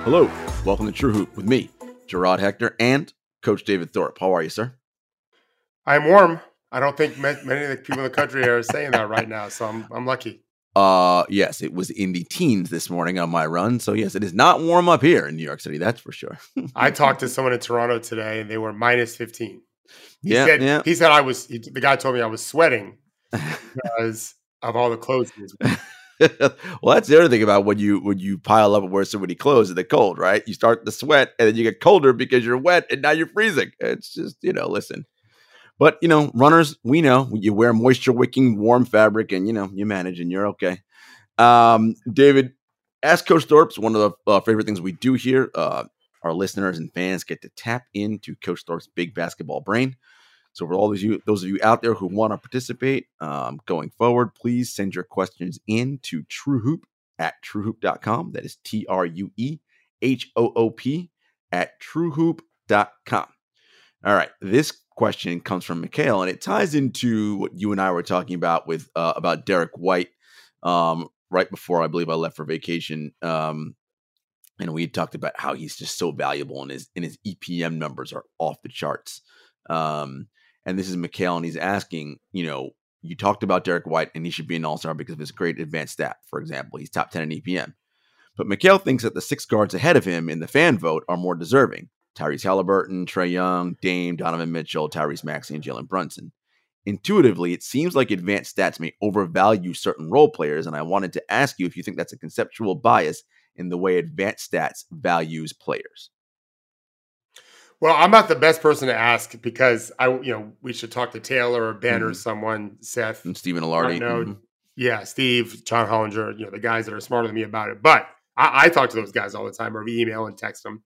Hello, welcome to True Hoop with me, Gerard Hector, and Coach David Thorpe. How are you, sir? I'm warm. I don't think many of the people in the country are saying that right now, so I'm lucky. Yes, it was in the teens this morning on my run, so yes, it is not warm up here in New York City, that's for sure. I talked to someone in Toronto today, and they were minus 15. He said the guy told me I was sweating because of all the clothes he was wearing. Well, that's the other thing about when you pile up and wear so many clothes in the cold, right? You start to sweat, and then you get colder because you're wet, and now you're freezing. It's just, listen. But, runners, we know you wear moisture wicking warm fabric and, you manage and you're okay. David, Ask Coach Thorpe's one of the favorite things we do here. Our listeners and fans get to tap into Coach Thorpe's big basketball brain. So for all those of you out there who want to participate going forward, please send your questions in to truehoop@truehoop.com. That is TRUEHOOP @truehoop.com. All right. This question comes from Mikhail, and it ties into what you and I were talking about with about Derek White right before I believe I left for vacation. And we had talked about how he's just so valuable, and his EPM numbers are off the charts. And this is Mikhail, and he's asking, you talked about Derek White, and he should be an all-star because of his great advanced stat. For example, he's top 10 in EPM. But Mikhail thinks that the 6 guards ahead of him in the fan vote are more deserving. Tyrese Halliburton, Trae Young, Dame, Donovan Mitchell, Tyrese Maxey, and Jalen Brunson. Intuitively, it seems like advanced stats may overvalue certain role players, and I wanted to ask you if you think that's a conceptual bias in the way advanced stats values players. Well, I'm not the best person to ask because we should talk to Taylor or Ben or someone, Seth. And Stephen Alardi. Yeah, Steve, John Hollinger, the guys that are smarter than me about it. But I talk to those guys all the time, or email and text them.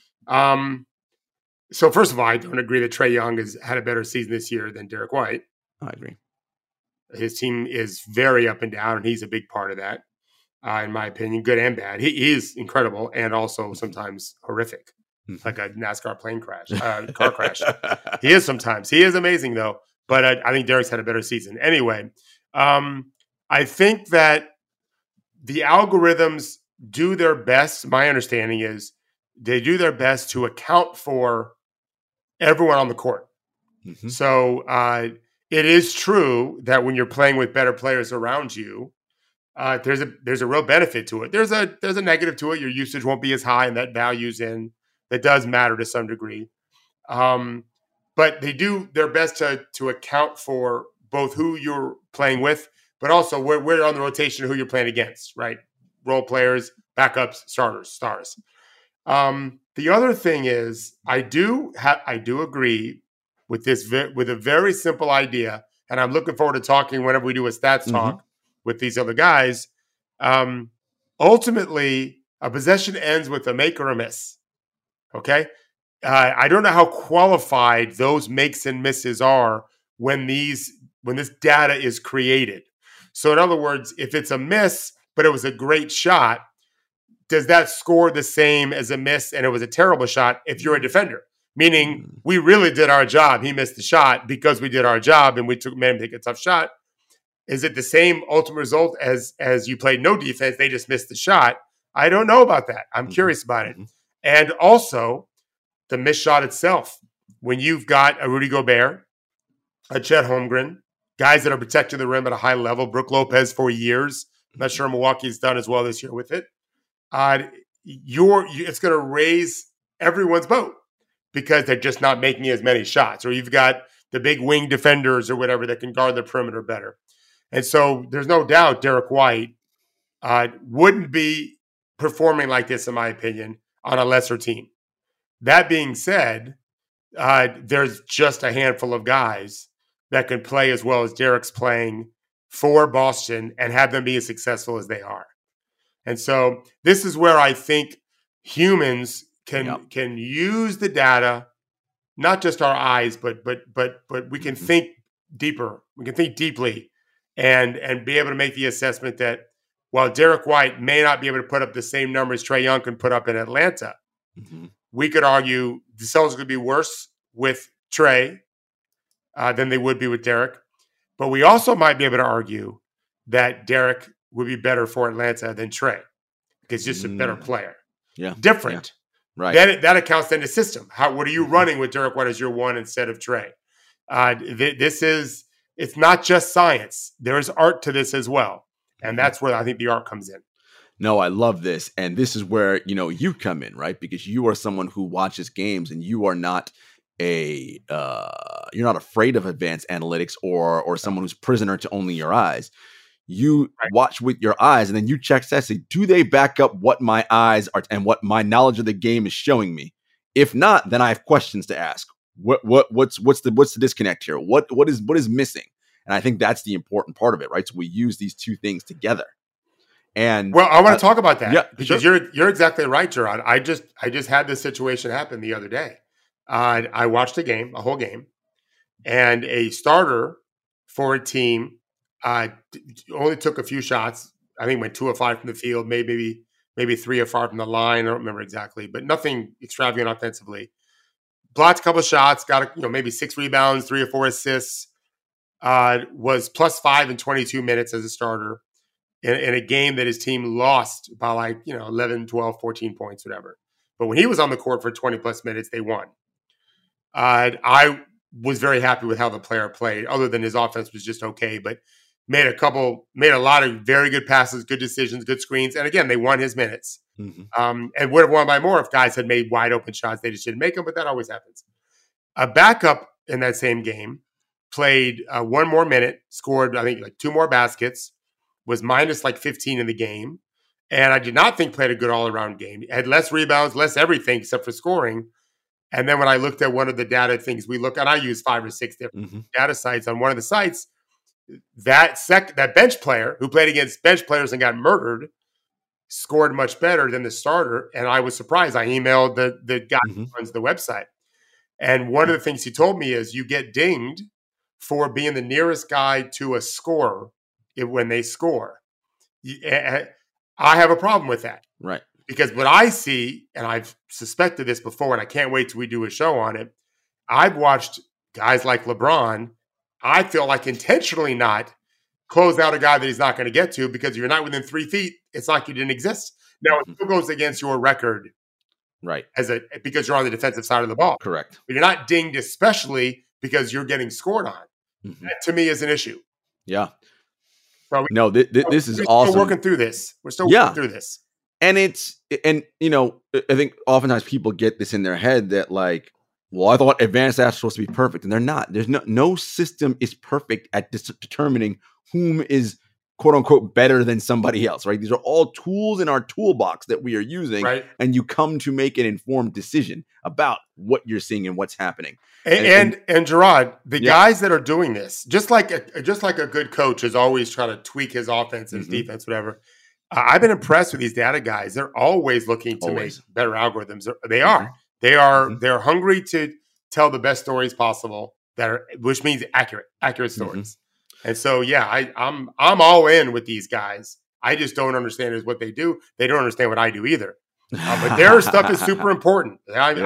So first of all, I don't agree that Trae Young has had a better season this year than Derek White. I agree. His team is very up and down, and he's a big part of that, in my opinion, good and bad. He is incredible and also sometimes horrific, like a NASCAR car crash. He is sometimes. He is amazing, though. But I think Derek's had a better season. Anyway, I think that the algorithms do their best. My understanding is they do their best to account for everyone on the court. Mm-hmm. So it is true that when you're playing with better players around you, there's a real benefit to it. There's a negative to it. Your usage won't be as high, and that does matter to some degree. But they do their best to account for both who you're playing with, but also where you're on the rotation, who you're playing against, right? Role players, backups, starters, stars. The other thing is, I do agree with this with a very simple idea, and I'm looking forward to talking whenever we do a stats talk with these other guys. Ultimately, a possession ends with a make or a miss. Okay, I don't know how qualified those makes and misses are when this data is created. So, in other words, if it's a miss but it was a great shot, does that score the same as a miss and it was a terrible shot if you're a defender? Meaning we really did our job. He missed the shot because we did our job and we made him take a tough shot. Is it the same ultimate result as you played no defense? They just missed the shot. I don't know about that. I'm curious about it. And also the missed shot itself. When you've got a Rudy Gobert, a Chet Holmgren, guys that are protecting the rim at a high level, Brook Lopez for years. I'm not sure Milwaukee's done as well this year with it. It's going to raise everyone's boat because they're just not making as many shots. Or you've got the big wing defenders or whatever that can guard the perimeter better. And so there's no doubt Derek White wouldn't be performing like this, in my opinion, on a lesser team. That being said, there's just a handful of guys that can play as well as Derek's playing for Boston and have them be as successful as they are. And so this is where I think humans can use the data, not just our eyes, but we can think deeper. We can think deeply and be able to make the assessment that while Derek White may not be able to put up the same numbers Trae Young can put up in Atlanta, we could argue the Celtics could be worse with Trae than they would be with Derek. But we also might be able to argue that Derek would be better for Atlanta than Trae because he's just a better player. Yeah. different. Right. Then that accounts then to system. What are you running with Derek White as your one instead of Trey? It's not just science. There's art to this as well. And that's where I think the art comes in. No, I love this. And this is where, you come in, right? Because you are someone who watches games and you are not you're not afraid of advanced analytics or someone who's prisoner to only your eyes. You watch with your eyes and then you check stats. Say, do they back up what my eyes are and what my knowledge of the game is showing me? If not, then I have questions to ask. What's the disconnect here? What is missing? And I think that's the important part of it, right? So we use these two things together. And well, I want to talk about that because sure. you're exactly right, Gerard. I just had this situation happen the other day. I watched a whole game, and a starter for a team only took a few shots. I think went 2 of 5 from the field, maybe 3 of 5 from the line. I don't remember exactly, but nothing extravagant offensively. Blocked a couple of shots, got maybe 6 rebounds, 3 or 4 assists. Was +5 in 22 minutes as a starter. In a game that his team lost by 11, 12, 14 points, whatever. But when he was on the court for 20 plus minutes, they won. I was very happy with how the player played, other than his offense was just okay, but made a lot of very good passes, good decisions, good screens. And again, they won his minutes. Mm-hmm. And would have won by more if guys had made wide open shots. They just didn't make them, but that always happens. A backup in that same game played 1 more minute, scored, I think, 2 more baskets, was minus 15 in the game. And I did not think played a good all-around game. Had less rebounds, less everything except for scoring. And then when I looked at one of the data things we look at, I use 5 or 6 different data sites. On one of the sites, that bench player who played against bench players and got murdered scored much better than the starter. And I was surprised. I emailed the guy who runs the website. And one of the things he told me is you get dinged for being the nearest guy to a scorer when they score. I have a problem with that. Right. Because what I see, and I've suspected this before, and I can't wait till we do a show on it, I've watched guys like LeBron, I feel like intentionally not close out a guy that he's not going to get to, because if you're not within 3 feet, it's like you didn't exist. Now, it still goes against your record. Right. Because you're on the defensive side of the ball. Correct. But you're not dinged, especially because you're getting scored on. That, to me, is an issue. Yeah. So this is awesome. We're still working through this. Working through this. And I think oftentimes people get this in their head that I thought advanced stats are supposed to be perfect, and they're not. There's no system is perfect at determining whom is quote unquote better than somebody else, right? These are all tools in our toolbox that we are using, right? And you come to make an informed decision about what you're seeing and what's happening. And Gerard, the guys that are doing this, just like a good coach is always trying to tweak his offense and his defense, whatever. I've been impressed with these data guys. They're always looking to make better algorithms. They are. They're hungry to tell the best stories possible which means accurate stories. And so, I'm all in with these guys. I just don't understand is what they do. They don't understand what I do either. But their stuff is super important.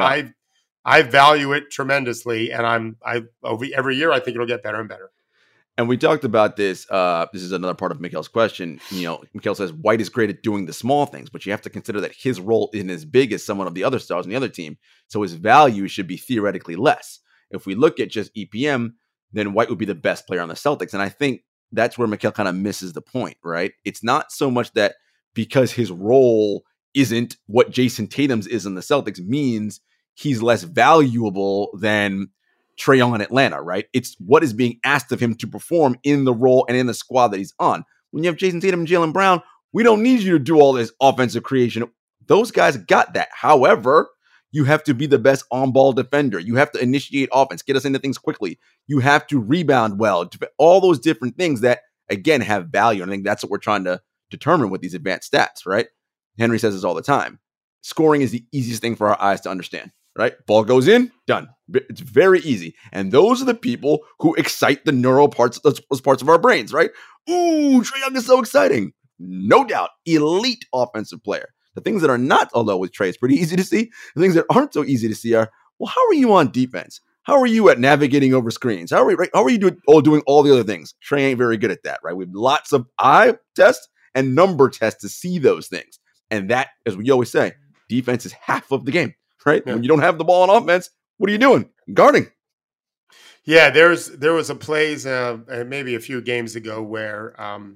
I value it tremendously, and every year I think it'll get better and better. And we talked about this. This is another part of Mikhail's question. Mikhail says White is great at doing the small things, but you have to consider that his role isn't as big as someone of the other stars on the other team. So his value should be theoretically less. If we look at just EPM, then White would be the best player on the Celtics. And I think that's where Mikhail kind of misses the point, right? It's not so much that because his role isn't what Jason Tatum's is in the Celtics means he's less valuable than Trae Young in Atlanta, right? It's what is being asked of him to perform in the role and in the squad that he's on. When you have Jason Tatum and Jaylen Brown, we don't need you to do all this offensive creation. Those guys got that. However, you have to be the best on-ball defender. You have to initiate offense, get us into things quickly. You have to rebound well. All those different things that, again, have value. And I think that's what we're trying to determine with these advanced stats, right? Henry says this all the time. Scoring is the easiest thing for our eyes to understand, right? Ball goes in, done. It's very easy. And those are the people who excite the neural parts, those parts of our brains, right? Ooh, Trae Young is so exciting. No doubt. Elite offensive player. The things that are not, although with Trae, it's pretty easy to see. The things that aren't so easy to see are, well, how are you on defense? How are you at navigating over screens? How are you doing all the other things? Trae ain't very good at that, right? We have lots of eye tests and number tests to see those things. And that, as we always say, defense is half of the game, right? Yeah. When you don't have the ball on offense, what are you doing? Guarding. Yeah, there was a plays maybe a few games ago where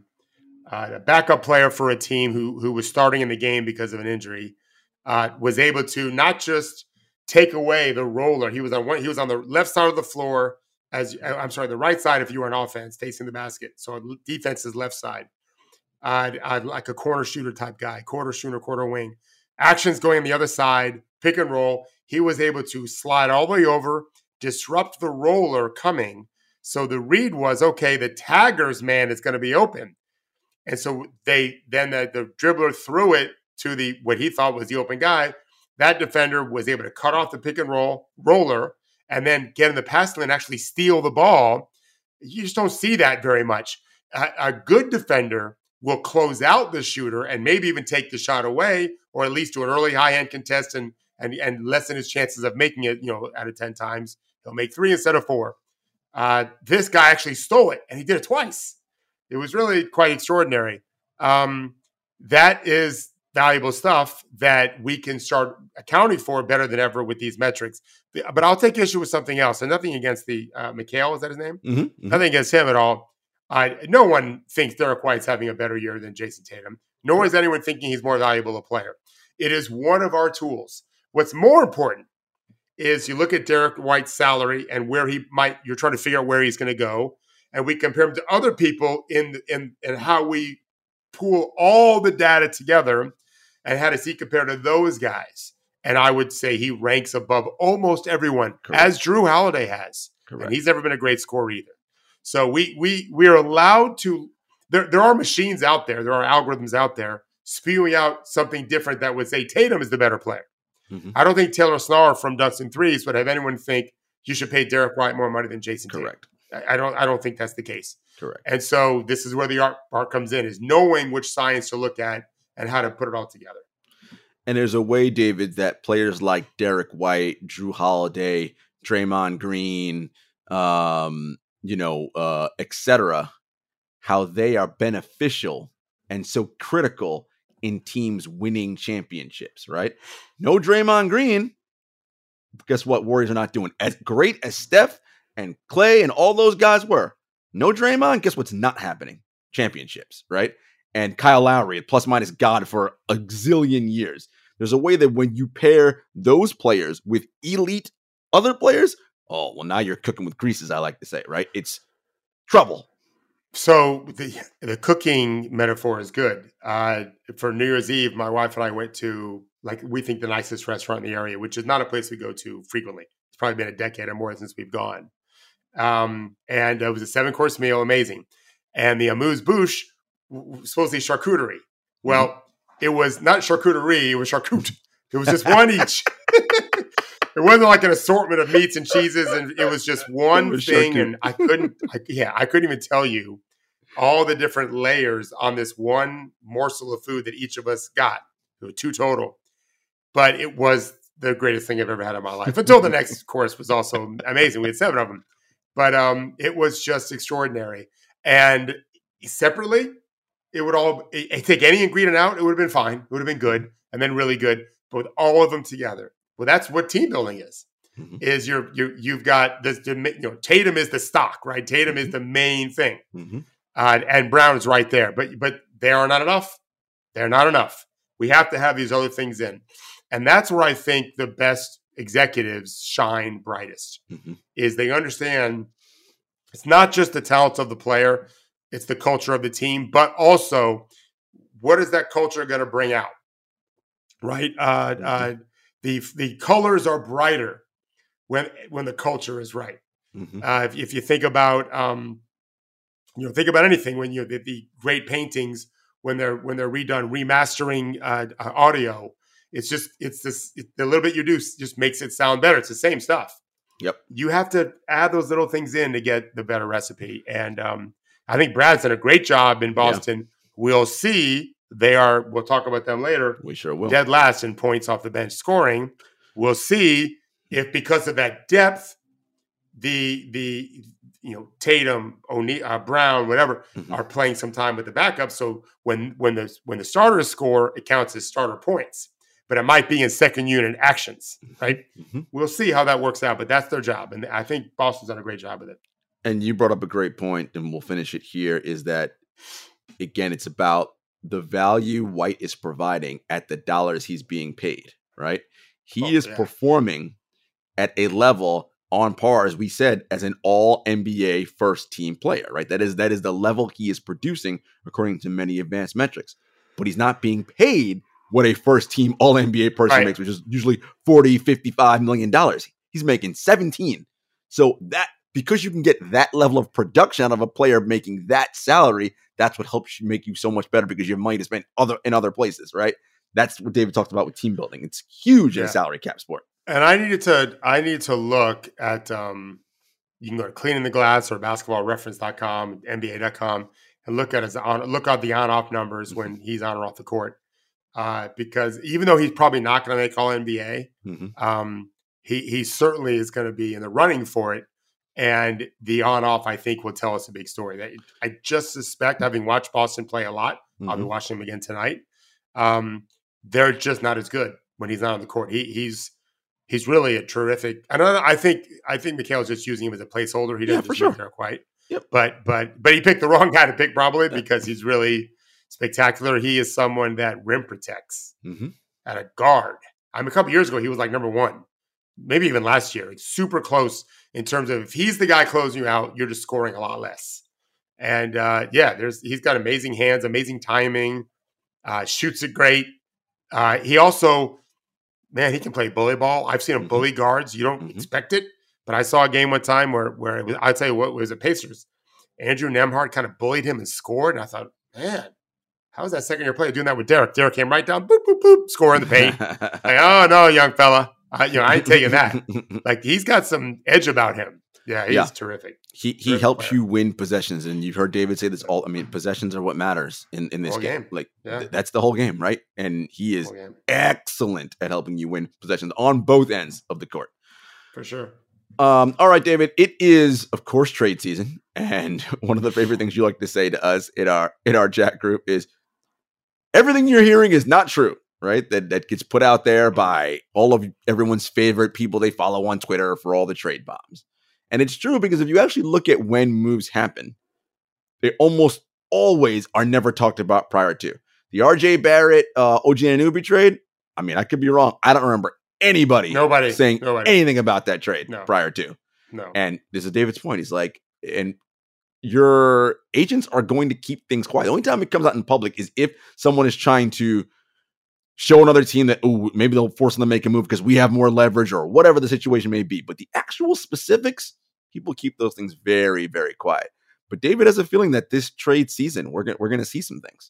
a backup player for a team who was starting in the game because of an injury was able to not just take away the roller. He was on the left side of the floor the right side if you were on offense facing the basket. So defense is left side. Like a corner shooter type guy, quarter shooter, quarter wing. Actions going on the other side, pick and roll. He was able to slide all the way over, disrupt the roller coming. So the read was, okay, the tagger's man is going to be open. And so the dribbler threw it to what he thought was the open guy. That defender was able to cut off the pick and roller and then get in the pass lane and actually steal the ball. You just don't see that very much. A good defender will close out the shooter and maybe even take the shot away, or at least do an early high-end contest and lessen his chances of making it, out of 10 times. He'll make 3 instead of 4. This guy actually stole it, and he did it twice. It was really quite extraordinary. That is valuable stuff that we can start accounting for better than ever with these metrics. But I'll take issue with something else, and nothing against the Mikal, is that his name? Mm-hmm, mm-hmm. Nothing against him at all. No one thinks Derek White's having a better year than Jason Tatum, nor is anyone thinking he's more valuable a player. It is one of our tools. What's more important is you look at Derek White's salary and you're trying to figure out where he's going to go. And we compare him to other people in how we pool all the data together and how does he compare to those guys. And I would say he ranks above almost everyone, correct, as Drew Holiday has. Correct. And he's never been a great scorer either. So we're allowed to, there are machines out there, there are algorithms out there spewing out something different that would say Tatum is the better player. Mm-hmm. I don't think Taylor Snar from Ducks and Threes would have anyone think you should pay Derek White more money than Jason Tatum. Correct. I don't think that's the case. Correct. And so this is where the art comes in, is knowing which science to look at and how to put it all together. And there's a way, David, that players like Derek White, Drew Holiday, Draymond Green, etc., how they are beneficial and so critical in teams winning championships, right? No Draymond Green. Guess what? Warriors are not doing as great as Steph and Clay and all those guys were. No Draymond. Guess what's not happening? Championships, right? And Kyle Lowry, plus minus God for a zillion years. There's a way that when you pair those players with elite other players, oh, well, now you're cooking with grease, as I like to say, right? It's trouble. So the cooking metaphor is good. For New Year's Eve, my wife and I went to, we think, the nicest restaurant in the area, which is not a place we go to frequently. It's probably been a decade or more since we've gone. And it was a 7-course meal, amazing. And the amuse-bouche was supposedly charcuterie. Well, It was not charcuterie, it was charcut. It was just one each. It wasn't like an assortment of meats and cheeses, and it was just one thing. And I couldn't even tell you all the different layers on this one morsel of food that each of us got. There were 2 total. But it was the greatest thing I've ever had in my life. Until the next course was also amazing. We had 7 of them. But it was just extraordinary. And separately, it would all take any ingredient out, it would have been fine. It would have been good, and then really good. But with all of them together, well, that's what team building is. Mm-hmm. Is you've got this. Tatum is the stock, right? Tatum is the main thing, and Brown is right there. But they are not enough. They're not enough. We have to have these other things in, and that's where I think the best executives shine brightest. Is they understand it's not just the talents of the player. It's the culture of the team, but also what is that culture going to bring out, right? The colors are brighter when the culture is right. If you think about think about anything, when the great paintings when they're redone, remastering audio, the little bit you do just makes it sound better. It's the same stuff. Yep. You have to add those little things in to get the better recipe, and I think Brad's done a great job in Boston. Yeah. We'll see. We'll talk about them later. We sure will. Dead last in points off the bench scoring. We'll see if, because of that depth, the Tatum, Brown, whatever, are playing some time with the backup. So when the starters score, it counts as starter points. but it might be in second unit actions, right? Mm-hmm. We'll see how that works out, but that's their job. And I think Boston's done a great job with it. And you brought up a great point, and we'll finish it here, is that, again, it's about the value White is providing at the dollars he's being paid, right? He is performing at a level on par, as we said, as an all NBA first team player, right? That is the level he is producing according to many advanced metrics. But he's not being paid what a first team all NBA person makes, which is usually $40, $55 million. He's making 17. So that, because you can get that level of production out of a player making that salary, that's what helps you make you so much better, because you have money to spend in other places, right? That's what David talked about with team building. It's huge in a salary cap sport. And I needed to look at, you can go to Cleaning the Glass or basketballreference.com, NBA.com, and look at the on-off numbers when he's on or off the court. Because even though he's probably not going to make all NBA, he certainly is going to be in the running for it. And the on-off, I think, will tell us a big story. That I just suspect, having watched Boston play a lot, I'll be watching him again tonight. They're just not as good when he's not on the court. He's really a terrific. I think Mikhail's just using him as a placeholder. He doesn't use Derek White. Yep. But he picked the wrong guy to pick, probably, because he's really spectacular. He is someone that rim protects at a guard. A couple years ago, he was like number one, maybe even last year. It's super close in terms of, if he's the guy closing you out, you're just scoring a lot less. And he's got amazing hands, amazing timing, shoots it great. He also, he can play bully ball. I've seen him bully guards. You don't expect it, but I saw a game one time where it was, I'll tell you what, it was the Pacers. Andrew Nembhard kind of bullied him and scored, and I thought, man, how is that second-year player doing that with Derek? Derek came right down, boop, boop, boop, score in the paint. Like, oh, no, young fella. I ain't taking that. Like, he's got some edge about him. Yeah, he's terrific. He helps you win possessions, and you've heard David say this all. I mean, possessions are what matters in this game. Like, that's the whole game, right? And he is excellent at helping you win possessions on both ends of the court. For sure. All right, David. It is, of course, trade season, and one of the favorite things you like to say to us in our chat group is, everything you're hearing is not true, right? That gets put out there by all of everyone's favorite people they follow on Twitter for all the trade bombs. And it's true, because if you actually look at when moves happen, they almost always are never talked about prior to. The RJ Barrett, OG Anunoby trade, I mean, I could be wrong. I don't remember anybody saying anything about that trade prior to. No. And this is David's point. He's like, and your agents are going to keep things quiet. The only time it comes out in public is if someone is trying to show another team that, maybe they'll force them to make a move because we have more leverage, or whatever the situation may be. But the actual specifics, people keep those things very, very quiet. But David has a feeling that this trade season, we're going to see some things.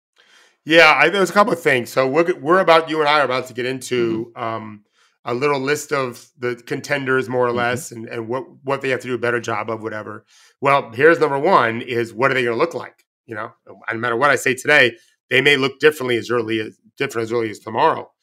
Yeah, there's a couple of things. So you and I are about to get into a little list of the contenders, more or less, and what they have to do a better job of, whatever. Well, here's number one: is what are they going to look like? No matter what I say today, they may look different as early as tomorrow.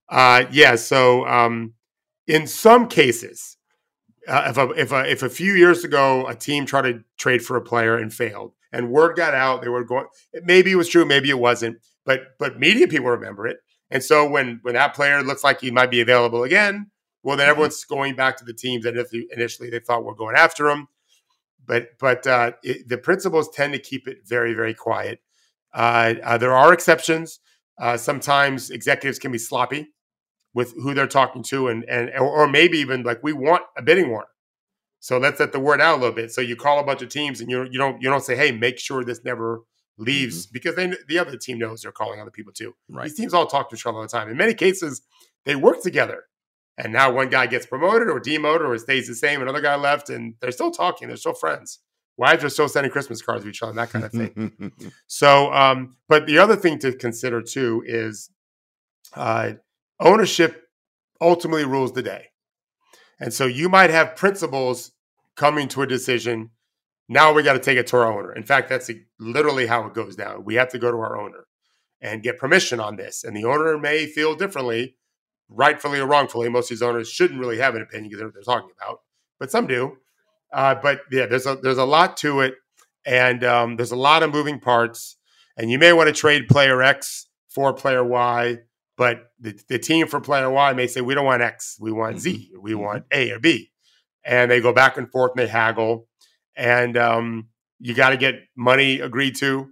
So in some cases, if a few years ago a team tried to trade for a player and failed, and word got out, they were going. Maybe it was true, maybe it wasn't, but media people remember it. And so when that player looks like he might be available again, well, then everyone's going back to the teams that initially they thought were going after him. But the principals tend to keep it very, very quiet. There are exceptions. Sometimes executives can be sloppy with who they're talking to, or maybe even like, we want a bidding war. So let's let the word out a little bit. So you call a bunch of teams, and you don't say, hey, make sure this never leaves, because the other team knows they're calling other people too. Right. These teams all talk to each other all the time. In many cases, they work together. And now one guy gets promoted or demoted or stays the same, another guy left, and they're still talking. They're still friends. Wives are still sending Christmas cards to each other, that kind of thing. So, but the other thing to consider too is ownership ultimately rules the day. And so you might have principals coming to a decision. Now we got to take it to our owner. In fact, that's literally how it goes down. We have to go to our owner and get permission on this. And the owner may feel differently, rightfully or wrongfully. Most of these owners shouldn't really have an opinion because they're what they're talking about, but some do. But yeah, there's a lot to it, and there's a lot of moving parts. And you may want to trade player X for player Y, But the team for player Y may say, we don't want X, we want Z, we want A or B. And they go back and forth and they haggle. And you got to get money agreed to.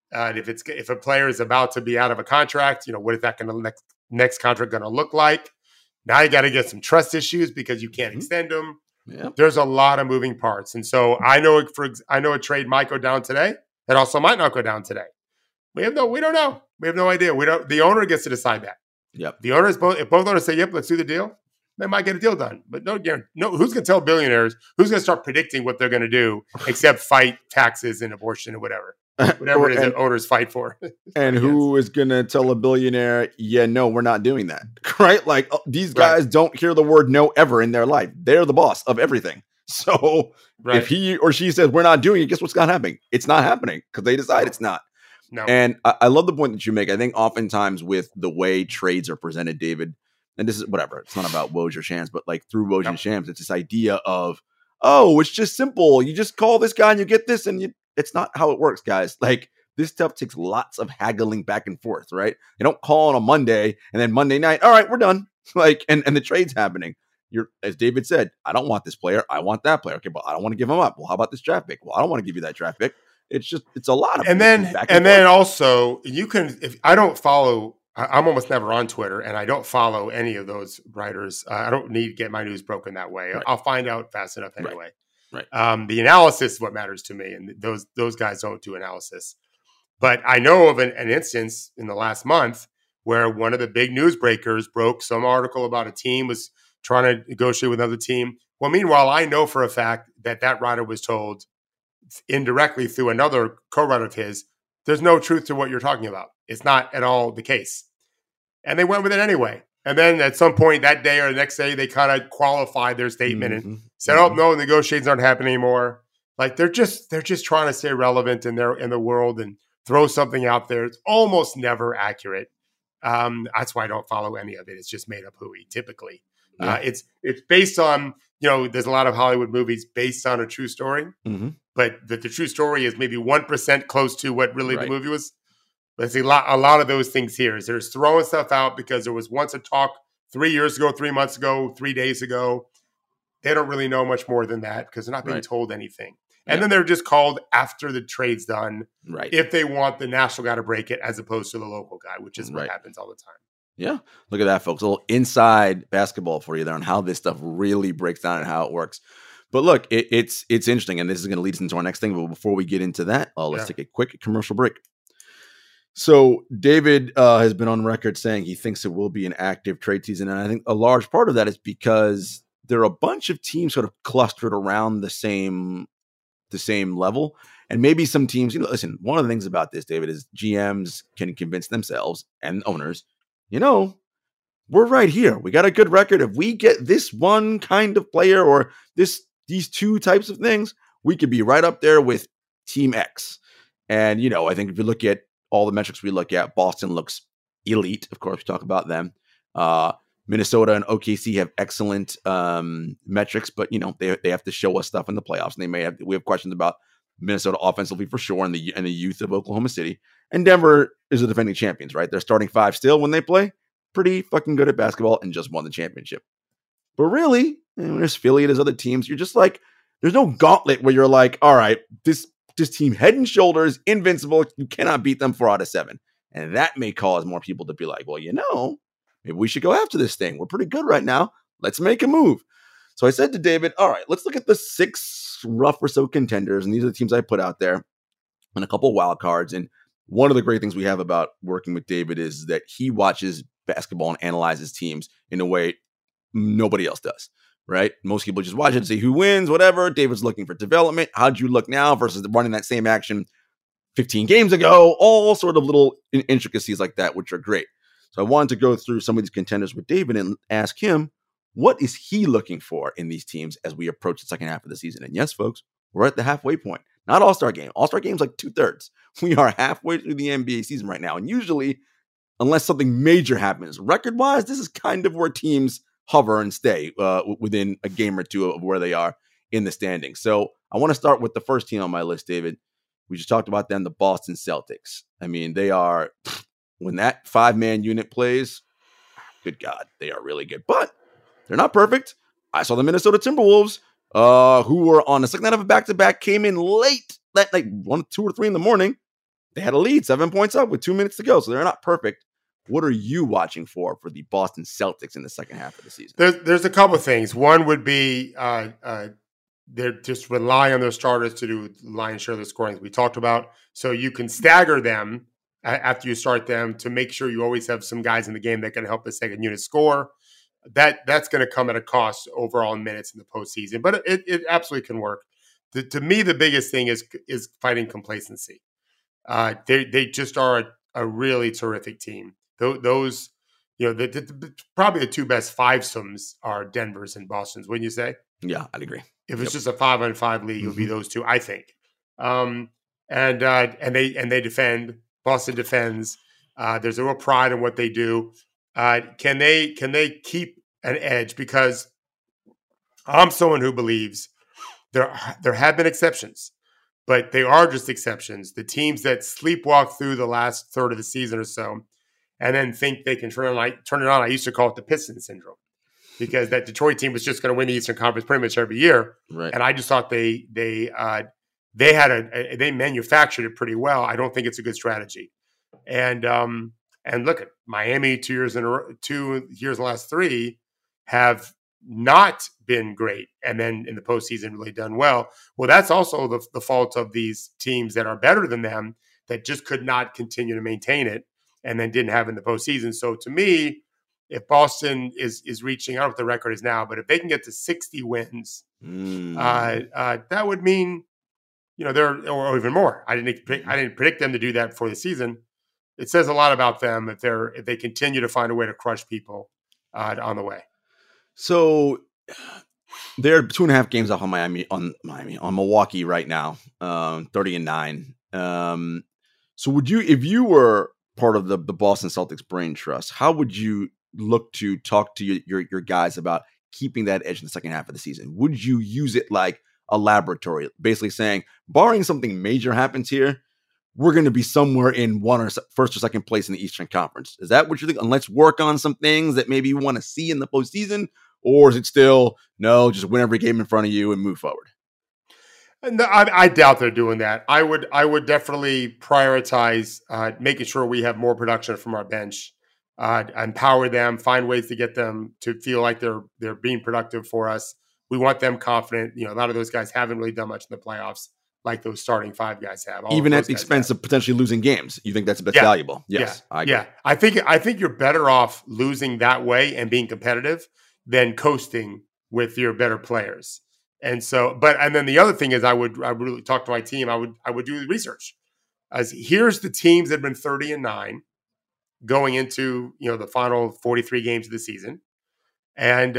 If a player is about to be out of a contract, what is that going to next contract going to look like? Now you got to get some trust issues because you can't extend them. Yep. There's a lot of moving parts, and so I know a trade might go down today. It also might not go down today. We don't know. We have no idea. The owner gets to decide that. Yep. The owners if both owners say, "Yep, let's do the deal," they might get a deal done. But no, who's going to tell billionaires? Who's going to start predicting what they're going to do except fight taxes and abortion or whatever it is that owners fight for? And who is going to tell a billionaire, yeah, no, we're not doing that, right? Like these guys don't hear the word no ever in their life. They're the boss of everything. So if he or she says we're not doing it, guess what's not happening? It's not happening because they decide it's not. No. And I love the point that you make. I think oftentimes with the way trades are presented, David, and this is whatever, it's not about Woj or Shams, but like through Woj and Shams, it's this idea of, oh, it's just simple. You just call this guy and you get this, and it's not how it works, guys. Like this stuff takes lots of haggling back and forth, right? You don't call on a Monday and then Monday night, all right, we're done. Like, and the trade's happening. As David said, I don't want this player. I want that player. Okay, but I don't want to give him up. Well, how about this draft pick? Well, I don't want to give you that draft pick. It's a lot of and then also you can, if I don't follow, I'm almost never on Twitter and I don't follow any of those writers. I don't need to get my news broken that way. Right. I'll find out fast enough anyway. Right. The analysis is what matters to me. And those guys don't do analysis, but I know of an instance in the last month where one of the big newsbreakers broke some article about a team was trying to negotiate with another team. Well, meanwhile, I know for a fact that writer was told indirectly through another co-writer of his, there's no truth to what you're talking about. It's not at all the case. And they went with it anyway. And then at some point that day or the next day, they kind of qualified their statement and said, oh, no, negotiations aren't happening anymore. Like they're just trying to stay relevant in the world and throw something out there. It's almost never accurate. That's why I don't follow any of it. It's just made up hooey, typically. Yeah. It's based on, there's a lot of Hollywood movies based on a true story, but the true story is maybe 1% close to what really the movie was. But a lot of those things here is there's throwing stuff out because there was once a talk 3 years ago, 3 months ago, 3 days ago. They don't really know much more than that because they're not being told anything. And then they're just called after the trade's done if they want the national guy to break it as opposed to the local guy, which is what happens all the time. Yeah. Look at that, folks. A little inside basketball for you there on how this stuff really breaks down and how it works. But look, it's interesting, and this is going to lead us into our next thing. But before we get into that, let's take a quick commercial break. So David has been on record saying he thinks it will be an active trade season. And I think a large part of that is because there are a bunch of teams sort of clustered around the same level. And maybe some teams, listen, one of the things about this, David, is GMs can convince themselves and owners, we're right here. We got a good record. If we get this one kind of player or these two types of things, we could be right up there with Team X. And, I think if you look at all the metrics we look at, Boston looks elite. Of course, we talk about them. Minnesota and OKC have excellent metrics, but, they have to show us stuff in the playoffs. And we have questions about Minnesota offensively for sure and the youth of Oklahoma City. And Denver is the defending champions, right? They're starting five still when they play. Pretty fucking good at basketball and just won the championship. But really, there's Philly, there's other teams. You're just like, there's no gauntlet where you're like, all right, this team head and shoulders, invincible. You cannot beat them 4 out of 7. And that may cause more people to be like, well, maybe we should go after this thing. We're pretty good right now. Let's make a move. So I said to David, all right, let's look at the 6 rough or so contenders. And these are the teams I put out there and a couple wild cards. And one of the great things we have about working with David is that he watches basketball and analyzes teams in a way nobody else does, right? Most people just watch it and see who wins, whatever. David's looking for development. How'd you look now versus running that same action 15 games ago? All sort of little intricacies like that, which are great. So I wanted to go through some of these contenders with David and ask him, what is he looking for in these teams as we approach the second half of the season? And yes, folks, we're at the halfway point. Not All-Star game. All-Star game's like 2/3. We are halfway through the NBA season right now. And usually, unless something major happens, record-wise, this is kind of where teams hover and stay within a game or two of where they are in the standings. So I want to start with the first team on my list, David. We just talked about them, the Boston Celtics. I mean, they are, when that 5-man unit plays, good God, they are really good. But they're not perfect. I saw the Minnesota Timberwolves, who were on the second night of a back-to-back, came in late that night, 1, 2, or 3 in the morning. They had a lead, 7 points up with 2 minutes to go. So they're not perfect. What are you watching for the Boston Celtics in the second half of the season? There's a couple of things. One would be they just rely on their starters to do the lion's share of the scoring that we talked about. So you can stagger them after you start them to make sure you always have some guys in the game that can help the second unit score. That's going to come at a cost overall in minutes in the postseason, but it absolutely can work. To me, the biggest thing is fighting complacency. They just are a really terrific team. Those, probably the two best fivesomes are Denver's and Boston's, wouldn't you say? Yeah, I'd agree. If it's just a 5-on-5 league, it would be those two, I think. And they defend. Boston defends. There's a real pride in what they do. Can they keep an edge? Because I'm someone who believes there have been exceptions, but they are just exceptions. The teams that sleepwalk through the last third of the season or so, and then think they can turn it on. I used to call it the Piston syndrome, because that Detroit team was just going to win the Eastern Conference pretty much every year, right? And I just thought they manufactured it pretty well. I don't think it's a good strategy. And look at Miami 2 years in the last 3 have not been great, and then in the postseason really done well. Well, that's also the fault of these teams that are better than them that just could not continue to maintain it, and then didn't have in the postseason. So to me, if Boston is reaching, I don't know what the record is now, but if they can get to 60 wins, that would mean, they're, or even more. I didn't predict them to do that before the season. It says a lot about them if they continue to find a way to crush people on the way. So they're 2.5 games off on Milwaukee right now, 30-9. So would you, if you were part of the Boston Celtics brain trust, how would you look to talk to your guys about keeping that edge in the second half of the season? Would you use it like a laboratory, basically saying, barring something major happens here, we're going to be somewhere in first or second place in the Eastern Conference? Is that what you think? And let's work on some things that maybe you want to see in the postseason? Or is it still, no, just win every game in front of you and move forward? No, I doubt they're doing that. I would definitely prioritize making sure we have more production from our bench, empower them, find ways to get them to feel like they're being productive for us. We want them confident. A lot of those guys haven't really done much in the playoffs, like those starting 5 guys have. Even at the expense of potentially losing games, you think that's valuable? Yes, I agree. I think you're better off losing that way and being competitive than coasting with your better players. And so, and then the other thing is, I would really talk to my team. I would do the research. As here's the teams that have been 30-9 going into the final 43 games of the season, and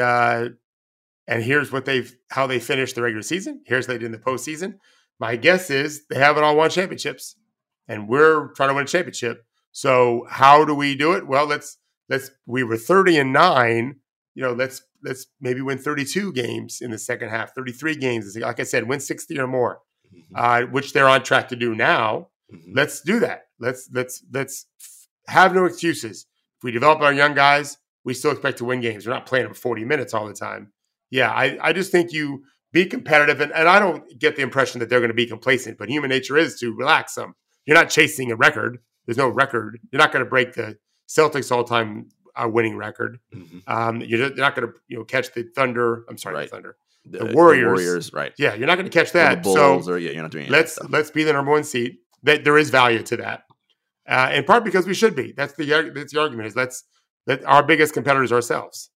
here's how they finished the regular season. Here's what they did in the postseason. My guess is they haven't all won championships, and we're trying to win a championship. So how do we do it? Well, we were 30-9. Let's maybe win 32 games in the second half, 33 games. Like I said, win 60 or more, which they're on track to do now. Mm-hmm. Let's do that. Let's have no excuses. If we develop our young guys, we still expect to win games. We're not playing them 40 minutes all the time. Yeah, I just think you be competitive. And I don't get the impression that they're going to be complacent, but human nature is to relax some. You're not chasing a record. There's no record. You're not going to break the Celtics all-time winning record. Mm-hmm. You're not going to catch the Thunder. I'm sorry, the Thunder. The Warriors. Right. Yeah, you're not going to catch that. Or the Bulls, you're not doing anything. Let's be the number 1 seed. There is value to that. In part because we should be. That's the argument is let our biggest competitors ourselves.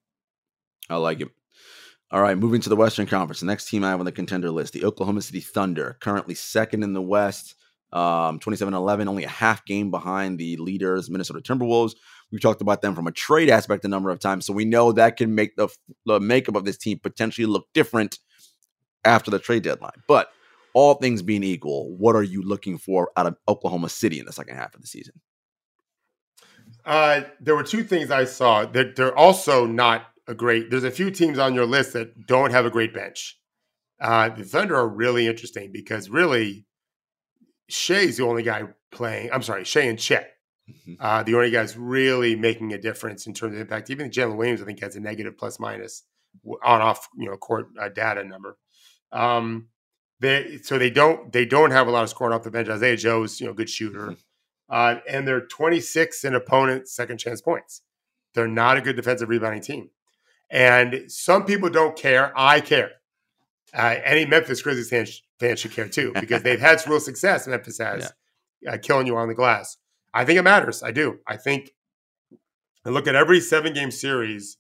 I like it. All right, moving to the Western Conference. The next team I have on the contender list, the Oklahoma City Thunder, currently second in the West, 27-11, only a half game behind the leaders, Minnesota Timberwolves. We've talked about them from a trade aspect a number of times, so we know that can make the makeup of this team potentially look different after the trade deadline. But all things being equal, what are you looking for out of Oklahoma City in the second half of the season? There were 2 things I saw. They're also not there's a few teams on your list that don't have a great bench. The Thunder are really interesting because really Shea's the only guy playing. I'm sorry, Shea and Chet The only guys really making a difference in terms of impact. Even Jalen Williams, I think, has a negative plus minus on off court data number. They don't have a lot of scoring off the bench. Isaiah Joe's good shooter, and they're 26 in opponent second chance points. They're not a good defensive rebounding team, and some people don't care. I care. Any Memphis Grizzlies fan should care too, because they've had some real success. Memphis has killing you on the glass. I think it matters. I do. I think I look at every 7-game series.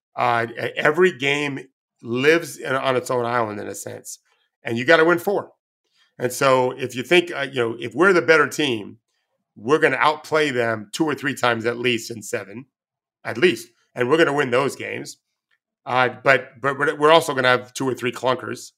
Every game lives on its own island in a sense, and you got to win 4. And so if you think, if we're the better team, we're going to outplay them 2 or 3 times at least in 7, at least, and we're going to win those games. But we're also going to have 2 or 3 clunkers.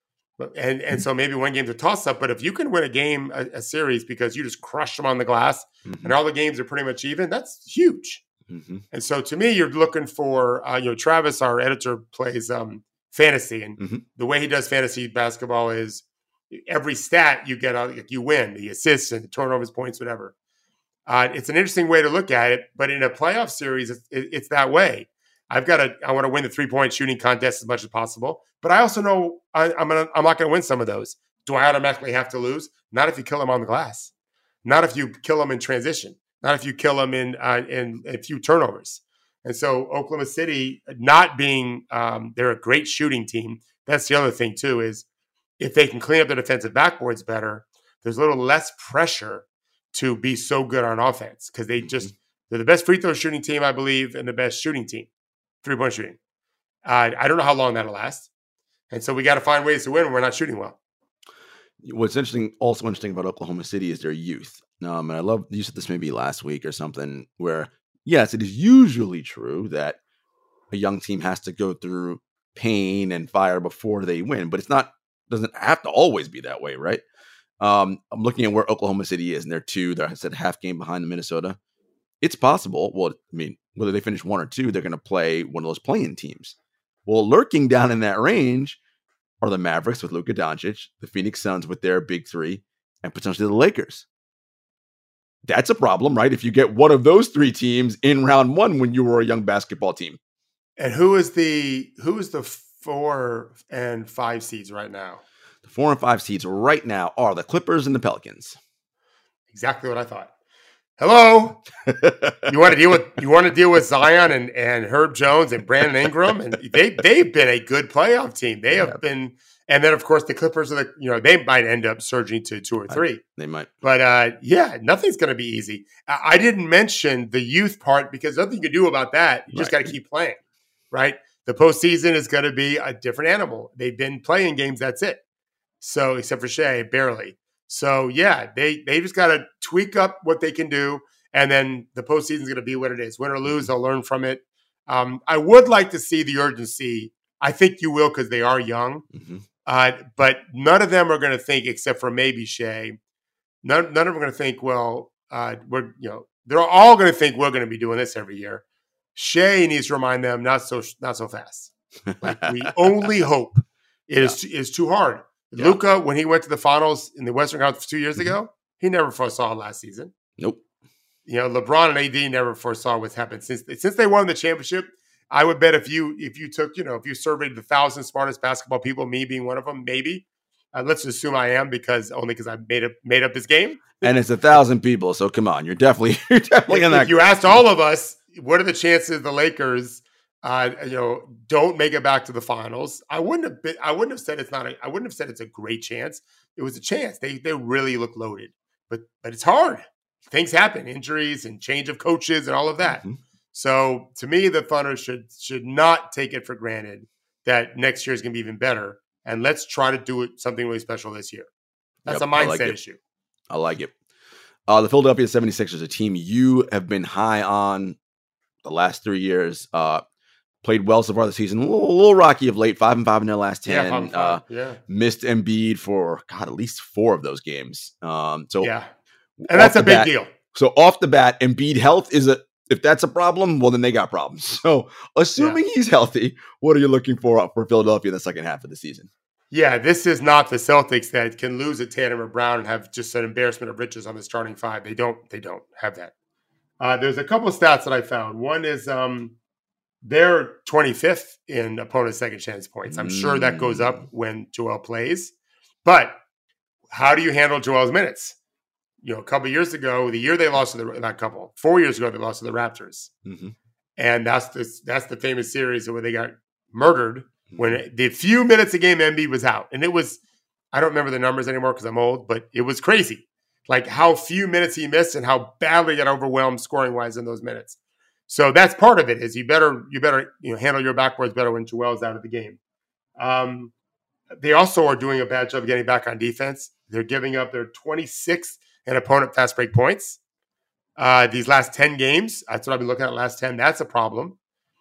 And so maybe one game's a toss-up, but if you can win a game, a series, because you just crush them on the glass and all the games are pretty much even, that's huge. And so to me, you're looking for, Travis, our editor, plays fantasy. And the way he does fantasy basketball is every stat you get, you win, the assists and the turnovers, points, whatever. It's an interesting way to look at it, but in a playoff series, it's that way. I want to win the 3-point shooting contest as much as possible, but I also know I'm not going to win some of those. Do I automatically have to lose? Not if you kill them on the glass. Not if you kill them in transition. Not if you kill them in a few turnovers. And so Oklahoma City, not being they're a great shooting team. That's the other thing too, is if they can clean up their defensive backboards better, there's a little less pressure to be so good on offense, because they're the best free throw shooting team, I believe, and the best shooting team. 3-point shooting. I don't know how long that'll last. And so we got to find ways to win when we're not shooting well. What's also interesting about Oklahoma City is their youth. And I love, you said this maybe last week or something, where, yes, it is usually true that a young team has to go through pain and fire before they win, but doesn't have to always be that way, right? I'm looking at where Oklahoma City is, and they're 2. They're, I said, half game behind the Minnesota. It's possible. Well, I mean, whether they finish 1 or 2, they're going to play one of those play-in teams. Well, lurking down in that range are the Mavericks with Luka Doncic, the Phoenix Suns with their big 3, and potentially the Lakers. That's a problem, right? If you get one of those 3 teams in round 1 when you were a young basketball team. And who is the 4 and 5 seeds right now? The 4 and 5 seeds right now are the Clippers and the Pelicans. Exactly what I thought. Hello. You want to deal with Zion and Herb Jones and Brandon Ingram, and they've been a good playoff team. They have been, and then of course the Clippers are they might end up surging to 2 or 3. They might, but nothing's going to be easy. I didn't mention the youth part because nothing you can do about that. You just got to keep playing, right? The postseason is going to be a different animal. They've been playing games. That's it. So except for Shea, barely. So, they just got to tweak up what they can do, and then the postseason is going to be what it is. Win or lose, they'll learn from it. I would like to see the urgency. I think you will, because they are young. But none of them are going to think, except for maybe Shea, none of them are going to think, well, they're all going to think we're going to be doing this every year. Shea needs to remind them, not so fast. Like, we only hope. It is too hard. Luka, when he went to the finals in the Western Conference 2 years ago, he never foresaw last season. Nope. LeBron and AD never foresaw what's happened since they won the championship. I would bet if you surveyed the 1,000 smartest basketball people, me being one of them, maybe. Let's assume I am, because I made up this game. And it's 1,000 people, so come on, you're definitely in that. If you asked all of us, what are the chances the Lakers don't make it back to the finals? I wouldn't have said it's a great chance. It was a chance. They really look loaded, but it's hard. Things happen, injuries and change of coaches and all of that. So to me, the Thunder should not take it for granted that next year is going to be even better. And let's try to do something really special this year. That's a mindset issue. I like it. The Philadelphia 76ers, a team you have been high on the last 3 years. Played well so far this season. A little rocky of late. 5-5 in their last 10. Missed Embiid for at least 4 of those games. And that's a big deal. So off the bat, Embiid health if that's a problem, well then they got problems. So assuming he's healthy, what are you looking for Philadelphia in the second half of the season? Yeah, this is not the Celtics that can lose at Tatum or Brown and have just an embarrassment of riches on the starting 5. They don't have that. There's a couple of stats that I found. One is they're 25th in opponent second chance points. I'm sure that goes up when Joel plays. But how do you handle Joel's minutes? A couple of years ago, the year they lost to 4 years ago, they lost to the Raptors. Mm-hmm. And that's the famous series where they got murdered when the few minutes a game Embiid was out. And it was, I don't remember the numbers anymore because I'm old, but it was crazy. Like how few minutes he missed and how badly he got overwhelmed scoring wise in those minutes. So that's part of it. Is you better handle your backboards better when Joel's out of the game. They also are doing a bad job of getting back on defense. They're giving up their 26th in opponent fast break points. These last 10 games, that's what I've been looking at. Last 10, that's a problem.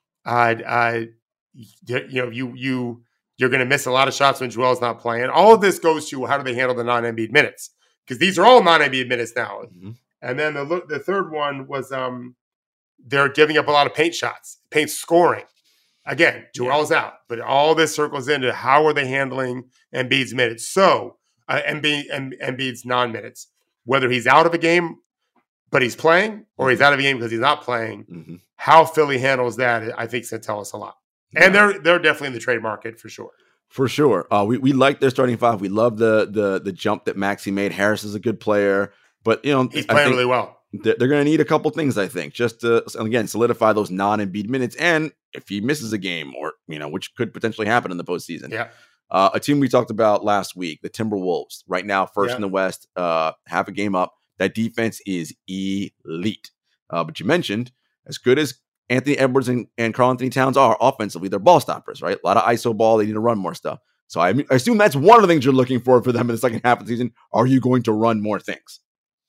You're going to miss a lot of shots when Joel's not playing. All of this goes to how do they handle the non-Embiid minutes, because these are all non-Embiid minutes now. Mm-hmm. And then the third one was they're giving up a lot of paint shots, paint scoring. Again, Joel's out, but all this circles into how are they handling Embiid's minutes. So Embiid's non-minutes, whether he's out of a game but he's playing, or he's out of a game because he's not playing. Mm-hmm. How Philly handles that, I think, is going to tell us a lot. And they're definitely in the trade market for sure. For sure. We like their starting five. We love the jump that Maxey made. Harris is a good player, but he's playing really well. They're going to need a couple things, I think, just to, again, solidify those non-Embiid minutes. And if he misses a game, or which could potentially happen in the postseason. Yeah. A team we talked about last week, the Timberwolves, right now first in the West, half a game up. That defense is elite. But you mentioned, as good as Anthony Edwards and Karl-Anthony Towns are offensively, they're ball stoppers, right? A lot of ISO ball. They need to run more stuff. So I assume that's one of the things you're looking for them in the second half of the season. Are you going to run more things?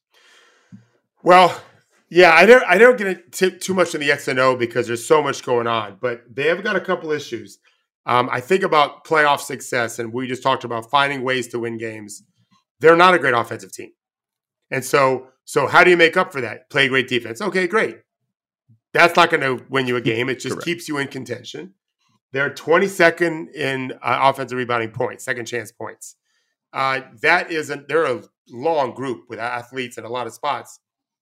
Well, yeah, I don't get too much in the X and O because there's so much going on. But they have got a couple issues. I think about playoff success, and we just talked about finding ways to win games. They're not a great offensive team. And so how do you make up for that? Play great defense. Okay, great. That's not going to win you a game. It just keeps you in contention. They're 22nd in offensive rebounding points, second chance points. They're a long group with athletes in a lot of spots.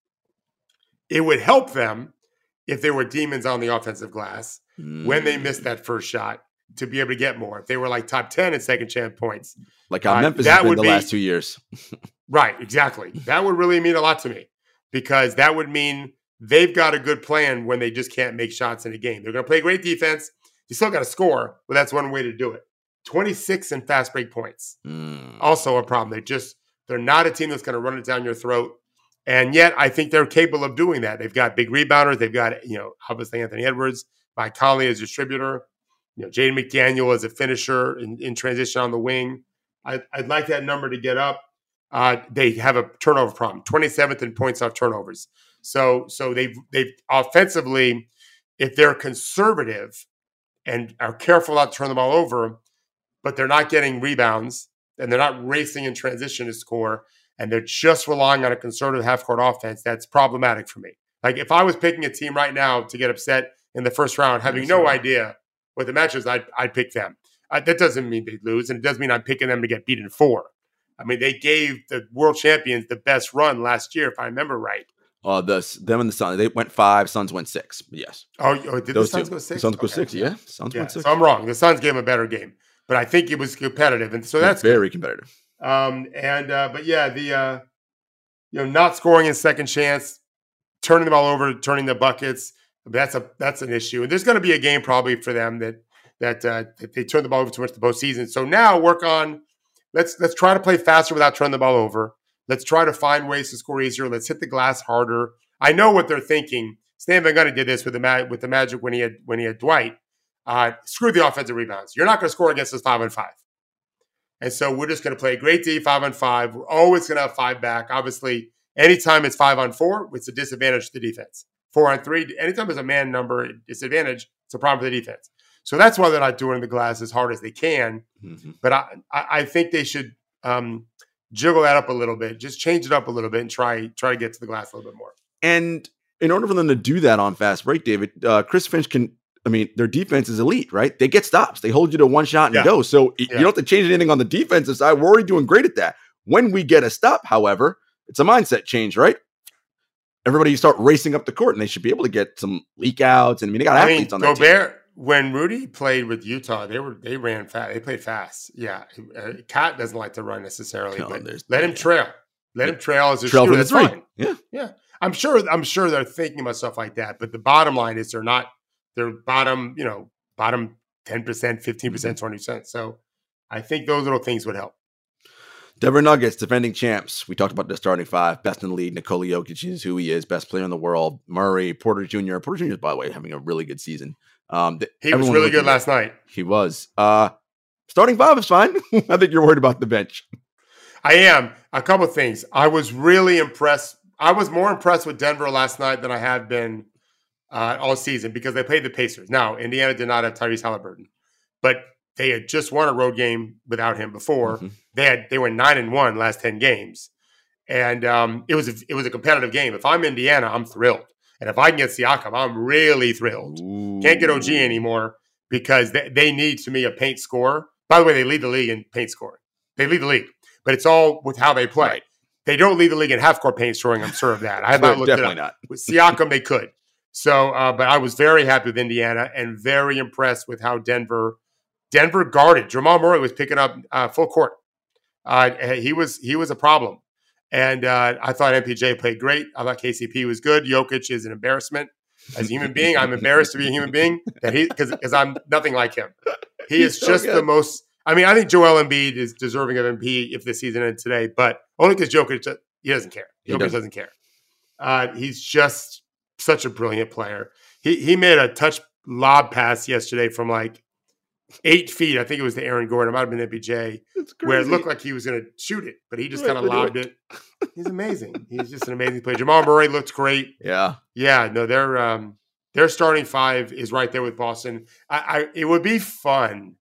It would help them if there were demons on the offensive glass when they missed that first shot to be able to get more. If they were like top 10 in second chance points. Like how Memphis has been the last 2 years. Right, exactly. That would really mean a lot to me because that would mean they've got a good plan when they just can't make shots in a game. They're going to play great defense. You still got to score, but that's one way to do it. 26 in fast break points. Also a problem. They're not a team that's going to run it down your throat. And yet I think they're capable of doing that. They've got big rebounders. They've got, obviously Anthony Edwards, Mike Conley as distributor, Jaden McDaniel as a finisher in transition on the wing. I'd like that number to get up. They have a turnover problem, 27th in points off turnovers. So they've offensively, if they're conservative and are careful not to turn the ball over, but they're not getting rebounds and they're not racing in transition to score, and they're just relying on a conservative half-court offense, that's problematic for me. Like if I was picking a team right now to get upset in the first round, having no idea what the match is, I'd pick them. That doesn't mean they'd lose, and it doesn't mean I'm picking them to get beaten 4. I mean, they gave the world champions the best run last year, if I remember right. Them and the Suns, they went 5. Suns went 6. Yes. Oh, did those the Suns go 6? Suns go 6. Yeah, Suns went 6. So I'm wrong. The Suns gave them a better game, but I think it was competitive, and so that's very competitive. But yeah, not scoring in second chance, turning the ball over, turning the buckets. That's an issue, and there's going to be a game probably for them that they turn the ball over too much in the postseason. So now work on let's try to play faster without turning the ball over. Let's try to find ways to score easier. Let's hit the glass harder. I know what they're thinking. Stan Van Gundy did this with the Magic when he had Dwight. Screw the offensive rebounds. You're not going to score against us 5-on-5. And so we're just going to play great D 5-on-5. We're always going to have 5 back. Obviously, anytime it's 5-on-4, it's a disadvantage to the defense. 4-on-3, anytime there's a man number disadvantage, it's a problem for the defense. So that's why they're not doing the glass as hard as they can. Mm-hmm. But I think they should jiggle that up a little bit, just change it up a little bit and try to get to the glass a little bit more. And in order for them to do that on fast break, David, Chris Finch their defense is elite, right? They get stops. They hold you to one shot and go. So you don't have to change anything on the defensive side. We're already doing great at that. When we get a stop, however, it's a mindset change, right? everybody start racing up the court, and they should be able to get some leak outs. And I mean, they got athletes on that Gobert, team. when Rudy played with Utah, they ran fast. They played fast. Yeah, Cat doesn't like to run necessarily, but let him trail. Let him trail as a shooter. That's fine. Yeah. I'm sure they're thinking about stuff like that. But the bottom line is they're bottom 10%, 15%, 20%. So I think those little things would help. Denver Nuggets, defending champs. We talked about the starting five. Best in the league. Nikola Jokic is who he is. Best player in the world. Murray, Porter Jr. Porter Jr. is, by the way, having a really good season. He was really good last night. He was. Starting five is fine. I think you're worried about the bench. I am. A couple of things. I was really impressed. I was more impressed with Denver last night than I have been all season because they played the Pacers. Now, Indiana did not have Tyrese Halliburton, but they had just won a road game without him before. Mm-hmm. They were 9-1 last 10 games, and it was a competitive game. If I'm Indiana, I'm thrilled, and if I can get Siakam, I'm really thrilled. Ooh. Can't get OG anymore because they need to me a paint scorer. By the way, they lead the league in paint scoring. They lead the league, but it's all with how they play. Right. They don't lead the league in half-court paint scoring. I'm sure of that. I have not looked definitely it up. Not. With Siakam, they could. So, but I was very happy with Indiana and very impressed with how Denver guarded. Jamal Murray was picking up full court. He was a problem. And I thought MPJ played great. I thought KCP was good. Jokic is an embarrassment. As a human being, I'm embarrassed to be a human being because I'm nothing like him. He is just the most. I mean, I think Joel Embiid is deserving of MVP if the season ended today, but only because Jokic, he doesn't care. Jokic doesn't care. He's just such a brilliant player. He made a touch lob pass yesterday from like 8 feet. I think it was to Aaron Gordon. It might have been MPJ, where it looked like he was going to shoot it, but he just kind of lobbed it. He's amazing. He's just an amazing player. Jamal Murray looked great. Yeah. No, their starting five is right there with Boston. It would be fun.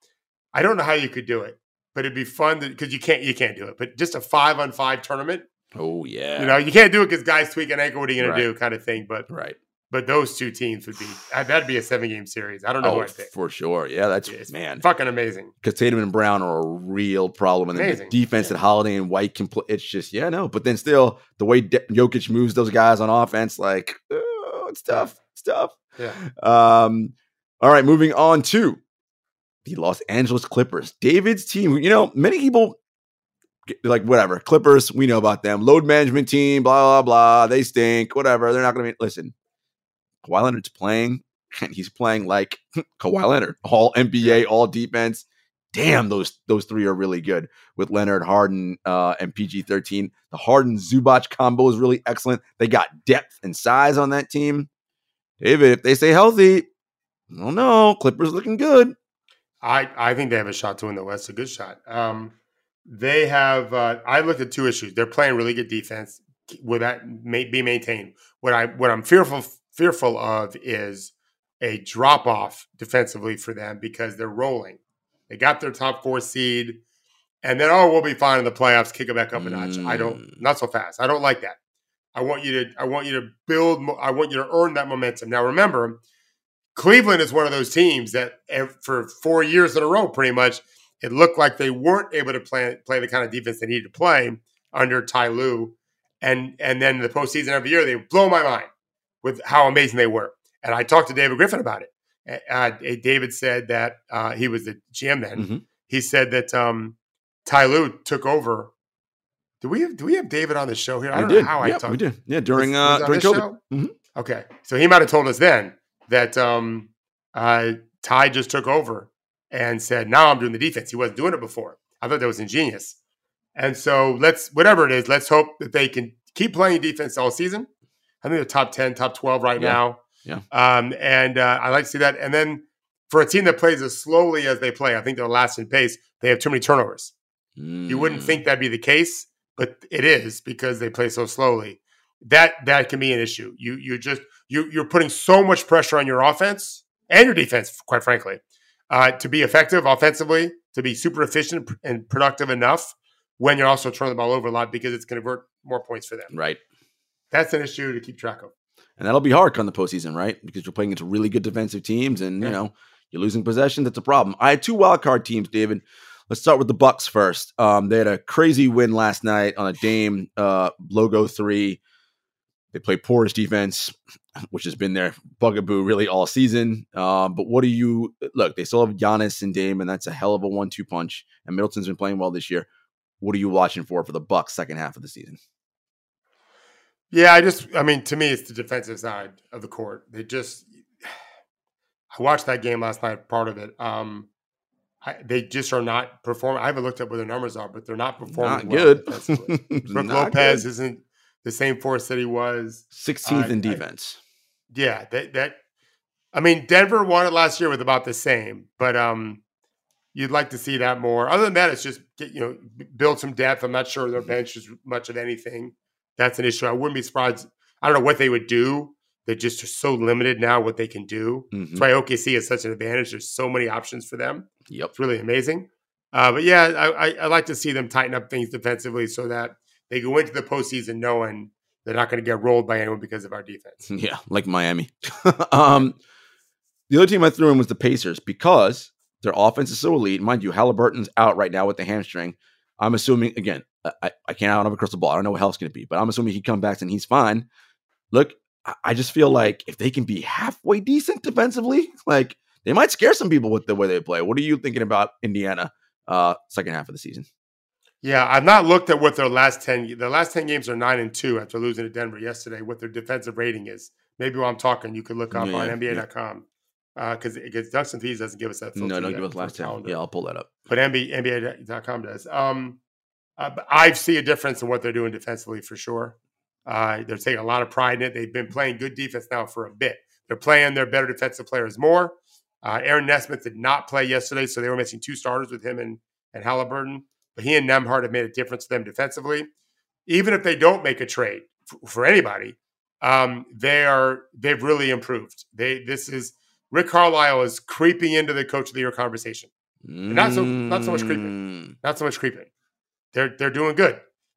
I don't know how you could do it, but it'd be fun because you can't do it. But just a 5-on-5 tournament. Oh yeah. You can't do it because guys tweak an ankle. What are you going to do? Kind of thing. But But those two teams that'd be a 7-game series. I don't know who I'd pick. For sure. Yeah, fucking amazing. Because Tatum and Brown are a real problem. And the defense that Holiday and White can play, it's just, but then still, the way Jokic moves those guys on offense, it's tough. It's tough. Yeah. All right, moving on to the Los Angeles Clippers. David's team, many people, whatever, Clippers, we know about them. Load management team, blah, blah, blah. They stink, whatever. They're not going to listen. Kawhi Leonard's playing, and he's playing like Kawhi Leonard, all NBA, all defense. Damn, those three are really good with Leonard, Harden, and PG-13. The Harden-Zubac combo is really excellent. They got depth and size on that team. David, if they stay healthy, I don't know. Clippers looking good. I think they have a shot to win the West, a good shot. They have. I looked at two issues. They're playing really good defense. Will that be maintained? What I'm fearful of is a drop off defensively for them because they're rolling. They got their top 4 seed, and then we'll be fine in the playoffs. Kick it back up a notch. Not so fast. I don't like that. I want you to build. I want you to earn that momentum. Now remember, Cleveland is one of those teams that for 4 years in a row, pretty much, it looked like they weren't able to play the kind of defense they needed to play under Ty Lue. And then the postseason every year, they blow my mind with how amazing they were. And I talked to David Griffin about it. David said that he was the GM then. Mm-hmm. He said that Ty Lue took over. Do we have David on the show here? I don't know how I talked. We did. Yeah, during COVID. Mm-hmm. Okay. So he might have told us then that Ty just took over and said, now I'm doing the defense. He wasn't doing it before. I thought that was ingenious. And so whatever it is, let's hope that they can keep playing defense all season. I think they're top 10, top 12 right now. Yeah. And I like to see that. And then for a team that plays as slowly as they play, I think they're last in pace. They have too many turnovers. You wouldn't think that'd be the case, but it is because they play so slowly. That can be an issue. You're putting so much pressure on your offense and your defense, quite frankly, to be effective offensively, to be super efficient and productive enough when you're also turning the ball over a lot because it's going to convert more points for them. Right. That's an issue to keep track of. And that'll be hard come the postseason, right? Because you're playing against really good defensive teams and, you're losing possession. That's a problem. I had 2 wildcard teams, David. Let's start with the Bucks first. They had a crazy win last night on a Dame logo 3. They play porous defense, which has been their bugaboo really all season. But what do you look? They still have Giannis and Dame, and that's a hell of a 1-2 punch. And Middleton's been playing well this year. What are you watching for the Bucks second half of the season? Yeah, I mean, to me, it's the defensive side of the court. I watched that game last night, part of it. They just are not performing. I haven't looked up what their numbers are, but they're not performing good. Brook Lopez isn't the same force that he was. 16th in defense. I mean, Denver won it last year with about the same, but you'd like to see that more. Other than that, it's just build some depth. I'm not sure their bench is much of anything. That's an issue. I wouldn't be surprised. I don't know what they would do. They're just so limited now what they can do. That's why OKC is such an advantage. There's so many options for them. Yep. It's really amazing. But yeah, I like to see them tighten up things defensively so that they go into the postseason knowing they're not going to get rolled by anyone because of our defense. Yeah, like Miami. The other team I threw in was the Pacers because their offense is so elite. Mind you, Halliburton's out right now with the hamstring. I'm assuming, again, I don't have a crystal ball. I don't know what hell's going to be, but I'm assuming he comes back and he's fine. Look, I just feel like if they can be halfway decent defensively, like they might scare some people with the way they play. What are you thinking about Indiana second half of the season? Yeah, I've not looked at what their last 10 games are 9-2 after losing to Denver yesterday, what their defensive rating is. Maybe while I'm talking, you could look up on NBA.com because Dustin Fees doesn't give us that filter. No, don't give us last 10. Yeah, I'll pull that up. But NBA.com does. I see a difference in what they're doing defensively for sure. They're taking a lot of pride in it. They've been playing good defense now for a bit. They're playing their better defensive players more. Aaron Nesmith did not play yesterday, so they were missing two starters with him and Halliburton. But he and Nembhard have made a difference for them defensively. Even if they don't make a trade for anybody, they've really improved. Rick Carlisle is creeping into the Coach of the Year conversation. And not so much creeping. Not so much creeping. They're doing good.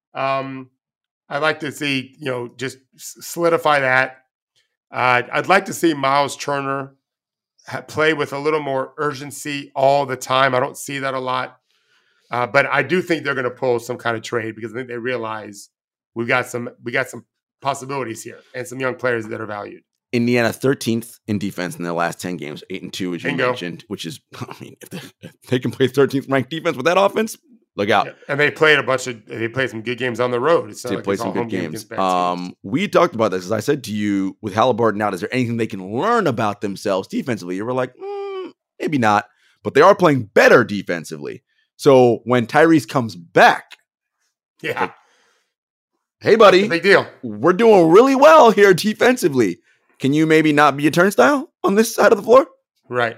I'd like to see, just solidify that. I'd like to see Miles Turner play with a little more urgency all the time. I don't see that a lot. But I do think they're going to pull some kind of trade because I think they realize we got some possibilities here and some young players that are valued. Indiana 13th in defense in their last 10 games, 8-2, as you mentioned, which is, I mean, if they can play 13th ranked defense with that offense, look out. Yeah. And they played some good games on the road. They played some good games. We talked about this, as I said to you, with Halliburton out, is there anything they can learn about themselves defensively? You were like, maybe not, but they are playing better defensively. So when Tyrese comes back, like, hey, buddy, big deal. We're doing really well here defensively. Can you maybe not be a turnstile on this side of the floor? Right.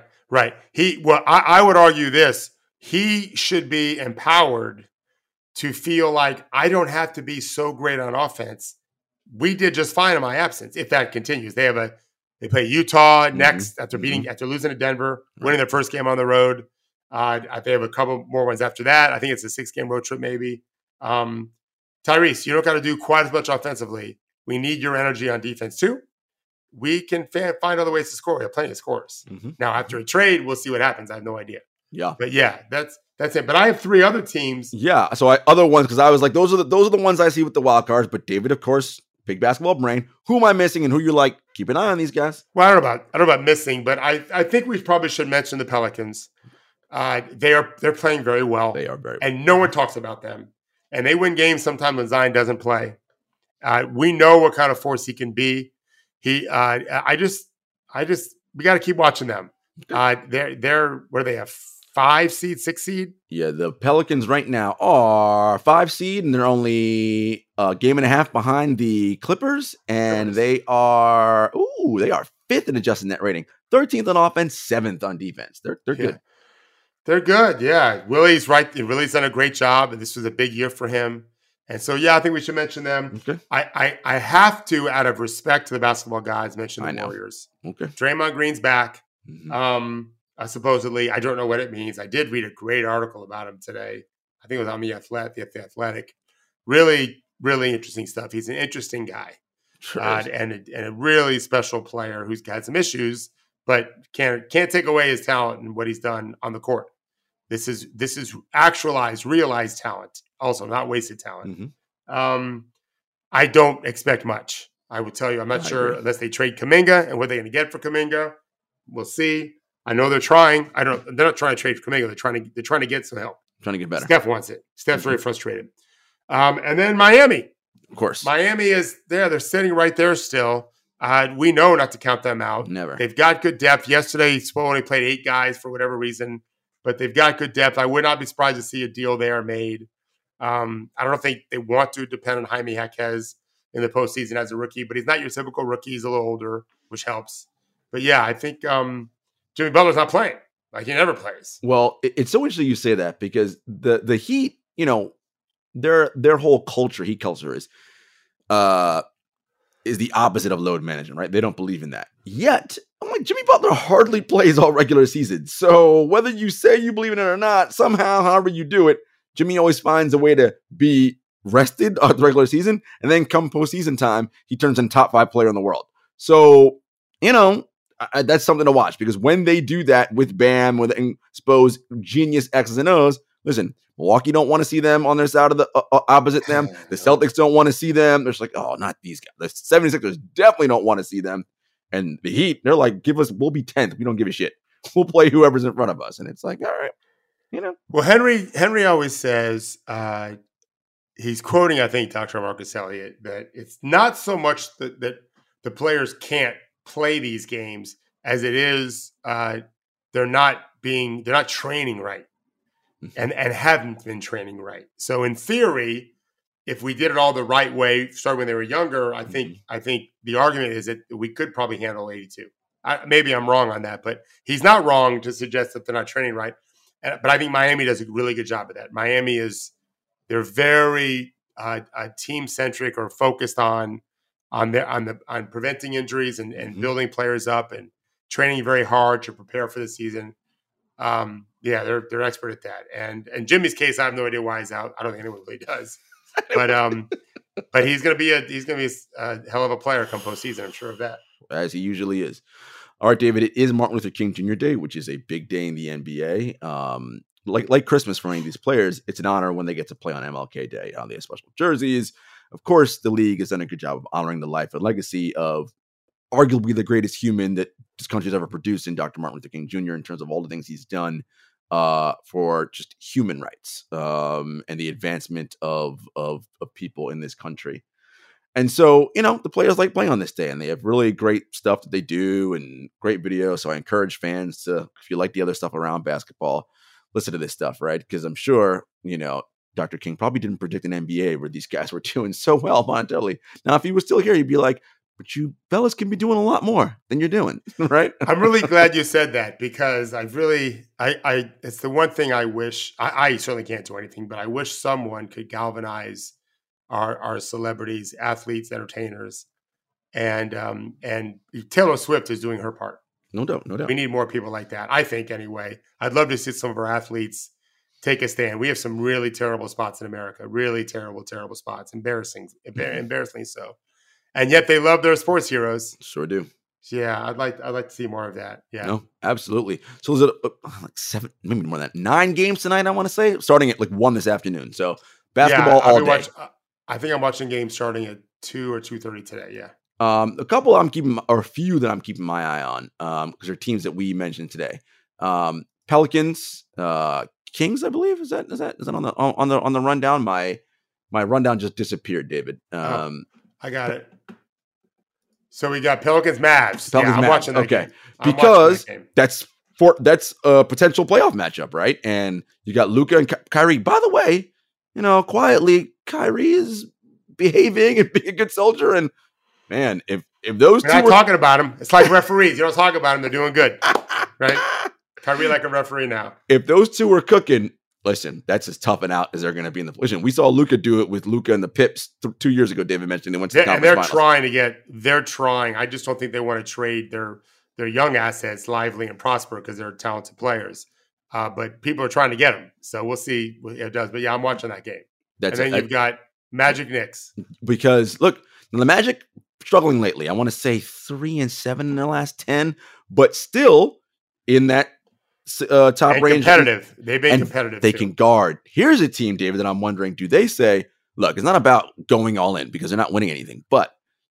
I would argue this. He should be empowered to feel like I don't have to be so great on offense. We did just fine in my absence. If that continues, they play Utah next after losing to Denver, winning their first game on the road. They have a couple more ones after that. I think it's a 6-game road trip, maybe. Tyrese, you don't got to do quite as much offensively. We need your energy on defense too. We can find other ways to score. We have plenty of scores. Now, after a trade, we'll see what happens. I have no idea. Yeah, but yeah, that's it. But I have 3 other teams. Yeah, so other ones because I was like, those are the ones I see with the wild cards. But David, of course, big basketball brain. Who am I missing, and who you're like? Keep an eye on these guys. Well, I don't know about missing, but I think we probably should mention the Pelicans. They're playing very well. They are very, and no one talks about them. And they win games sometimes when Zion doesn't play. We know what kind of force he can be. We got to keep watching them. They're where they have 5 seed, 6 seed. Yeah, the Pelicans right now are 5 seed, and they're only a game and a half behind the Clippers, and they are 5th in adjusted net rating, 13th on offense, 7th on defense. They're good. They're good. Yeah, Willie's right. Willie's done a great job, and this was a big year for him. And so, yeah, I think we should mention them. Okay. I have to, out of respect to the basketball guys, mention the Warriors. Okay. Draymond Green's back. Supposedly, I don't know what it means. I did read a great article about him today. I think it was on the Athletic. Really, really interesting stuff. He's an interesting guy, and a really special player who's had some issues, but can't take away his talent and what he's done on the court. This is actualized, realized talent. Also, not wasted talent. I don't expect much. I would tell you, I'm not I sure agree. unless they trade Kuminga, and what they're going to get for Kuminga. We'll see. I know they're trying. They're not trying to trade for Kuminga. They're trying to get some help. Trying to get better. Steph wants it. Steph's very frustrated. And then Miami. Of course. Miami is there. They're sitting right there still. We know not to count them out. Never. They've got good depth. Yesterday, Spo only played 8 guys for whatever reason, but they've got good depth. I would not be surprised to see a deal there made. I don't think they want to depend on Jaime Jaquez in the postseason as a rookie, but he's not your typical rookie. He's a little older, which helps. But yeah, I think Jimmy Butler's not playing. Like, he never plays. Well, it's so interesting you say that, because the Heat, their whole culture, Heat culture is the opposite of load management, right? They don't believe in that. Yet, I'm like, Jimmy Butler hardly plays all regular season. So whether you say you believe in it or not, somehow, however you do it, Jimmy always finds a way to be rested on the regular season, and then come postseason time, he turns into top 5 player in the world. So, that's something to watch, because when they do that with Bam, with Spo's genius X's and O's, listen, Milwaukee don't want to see them on their side of the opposite them. The Celtics don't want to see them. They're just like, oh, not these guys. The 76ers definitely don't want to see them. And the Heat, they're like, we'll be 10th. We don't give a shit. We'll play whoever's in front of us. And it's like, all right, Well, Henry always says, he's quoting, I think, Dr. Marcus Elliott, that it's not so much that the players can't play these games as it is they're not training right and haven't been training right. So in theory, if we did it all the right way, starting when they were younger, I think the argument is that we could probably handle 82. Maybe I'm wrong on that, but he's not wrong to suggest that they're not training right. But I think Miami does a really good job of that. They're very team centric, or focused on preventing injuries and building players up and training very hard to prepare for the season. They're expert at that. And in Jimmy's case, I have no idea why he's out. I don't think anyone really does. But he's gonna be a hell of a player come postseason. I'm sure of that, as he usually is. All right, David, it is Martin Luther King Jr. Day, which is a big day in the NBA. Like Christmas for any of these players, it's an honor when they get to play on MLK Day. They have special jerseys. Of course, the league has done a good job of honoring the life and legacy of arguably the greatest human that this country's ever produced in Dr. Martin Luther King Jr. in terms of all the things he's done for just human rights and the advancement of people in this country. And so, the players like playing on this day, and they have really great stuff that they do and great videos. So I encourage fans to, if you like the other stuff around basketball, listen to this stuff, right? Because I'm sure, Dr. King probably didn't predict an NBA where these guys were doing so well monetarily. Now, if he was still here, he'd be like, but you fellas can be doing a lot more than you're doing, right? I'm really glad you said that, because it's the one thing I wish, I certainly can't do anything, but I wish someone could galvanize our celebrities, athletes, entertainers, and Taylor Swift is doing her part. No doubt. We need more people like that, I think, anyway. I'd love to see some of our athletes take a stand. We have some really terrible spots in America, really terrible spots, embarrassingly so. And yet they love their sports heroes. Sure do. Yeah, I'd like to see more of that. Yeah. No, absolutely. So is it like 7, maybe more than that, 9 games tonight, I want to say, starting at like 1 this afternoon. So basketball all day. I think I'm watching games starting at 2 or 2:30 today. Yeah. A couple a few that I'm keeping my eye on because they're teams that we mentioned today. Pelicans, Kings, I believe. Is that on the rundown? My rundown just disappeared, David. I got it. So we got Pelicans, Mavs. I'm Mavs. watching that. Okay, because that's a potential playoff matchup, right? And you got Luka and Kyrie. By the way, quietly, Kyrie is behaving and being a good soldier. And man, if those we're not talking about him, it's like referees. You don't talk about them; they're doing good, right? Kyrie like a referee now. If those two are cooking, listen, that's as tough and out as they're going to be in the position. We saw Luka do it with Luka and the Pips 2 years ago. David mentioned they went to the conference finals. They're trying. I just don't think they want to trade their young assets, Lively and Prosper, because they're talented players. But people are trying to get them, so we'll see what it does. But yeah, I'm watching that game. You've got Magic Knicks, because look, the Magic struggling lately. I want to say 3-7 in their last 10, but still in that top and range. Competitive. They've been competitive. They can guard. Here's a team, David, that I'm wondering, do they say, look, it's not about going all in because they're not winning anything, but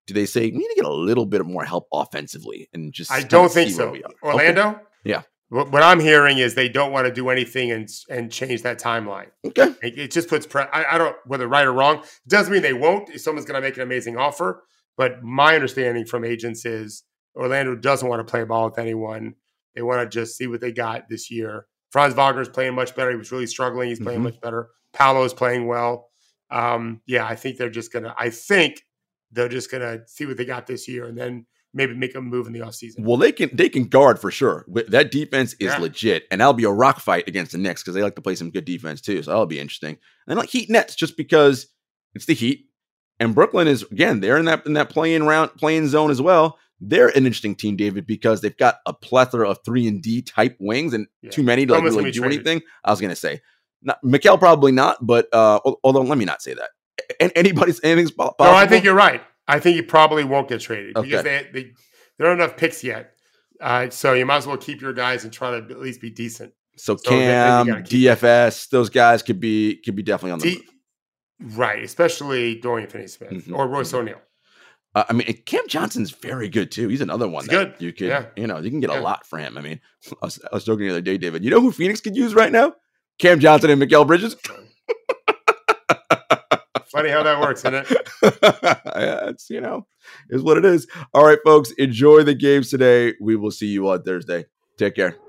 do they say we need to get a little bit more help offensively and just? I don't think so. Orlando, okay. Yeah. What I'm hearing is they don't want to do anything and change that timeline. Okay. It just puts I don't whether right or wrong. It doesn't mean they won't. If someone's going to make an amazing offer, but my understanding from agents is Orlando doesn't want to play ball with anyone. They want to just see what they got this year. Franz Wagner's playing much better. He was really struggling. He's playing much better. Paolo's playing well. I think they're just gonna. I think they're just gonna see what they got this year and then maybe make a move in the offseason. Well, they can guard for sure. That defense is legit, and that'll be a rock fight against the Knicks because they like to play some good defense too. So that'll be interesting. And like Heat Nets, just because it's the Heat, and Brooklyn is again they're in that playing zone as well. They're an interesting team, David, because they've got a plethora of 3-and-D type wings and too many to like really do anything. I was gonna say, Mikal probably not, but although let me not say that. Anything's possible. No, I think you're right. I think he probably won't get traded because there aren't enough picks yet. So you might as well keep your guys and try to at least be decent. So Cam, DFS, those guys could be definitely on the move. Right, especially Dorian Finney-Smith or Royce O'Neal. I mean, Cam Johnson's very good too. He's another one that you could, you can get a lot for him. I mean, I was joking the other day, David. You know who Phoenix could use right now? Cam Johnson and Mikal Bridges. Funny how that works, isn't it? It's is what it is. All right, folks, enjoy the games today. We will see you on Thursday. Take care.